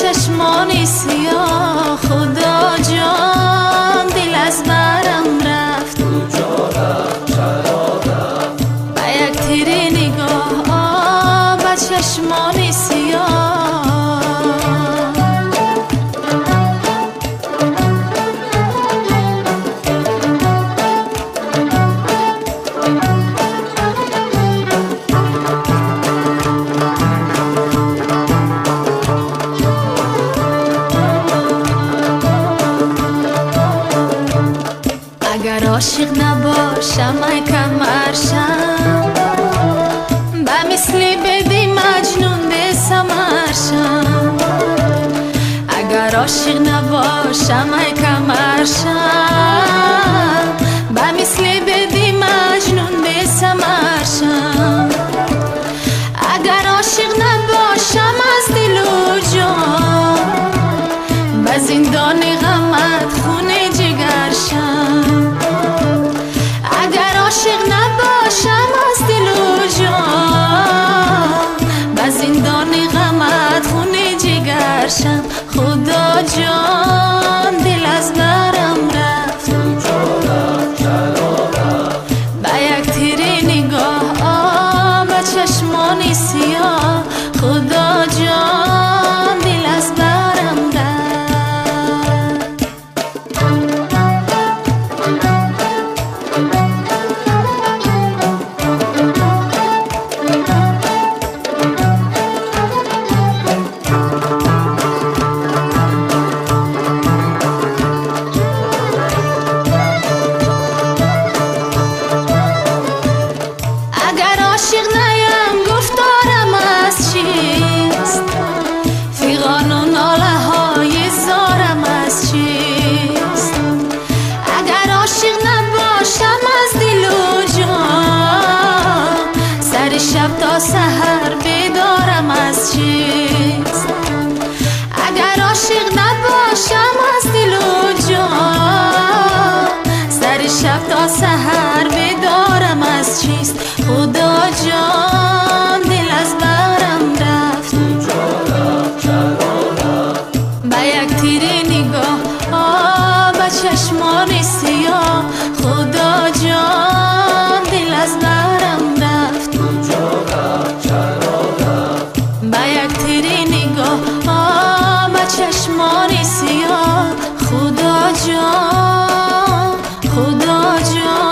چشمانی سیاه. خدا جان دل از برم رفت، کجا رفت چرا رفت؟ با یک تیر نگاه با چشمانی سیاه. اگر عاشق نباشم ای کمرشم، به مثلی بدی مجنون به سمرشم. اگر عاشق نباشم ای کمرشم، به مثلی بدی مجنون به سمرشم. اگر عاشق نباشم از دل و جان، به زندان غمت خونه جگرشم. اگر عاشق نباشم از دل و جان، به زندان غمت خونه جگرشم. خدا جان دل از برم رفت، کجا رفت چرا رفت؟ با یک تیر نگاه با چشمانی سیاه. خدا جان دل از برم رفت. اگر عاشق نیم گفتارم از چیست، فیغان و ناله های زارم از چیست. اگر عاشق نباشم از دل و جان، سر شب تا سحر بیدارم از چیست. اگر عاشق نباشم از دل و جان، سر شب تا سحر بیدارم از چیست. خدا جان دل از برم رفت، کجا رفت چرا رفت؟ با یک تیر نگاه با چشمان سیاه. خدا جان دل از برم رفت، کجا رفت چرا رفت؟ با یک تیر نگاه با چشمان سیاه. خدا جان، خدا جان.